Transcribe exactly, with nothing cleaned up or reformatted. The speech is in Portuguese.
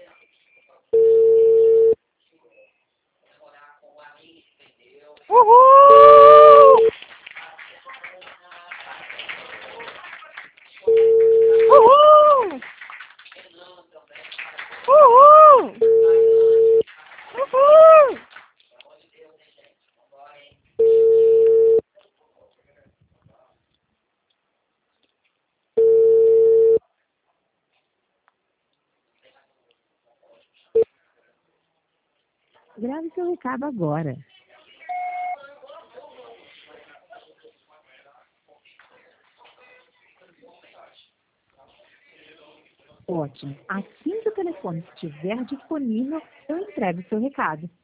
Uhul! Uhul! Uhul! Uhul! Grave seu recado agora. Ótimo. Assim que o telefone estiver disponível, eu entrego seu recado.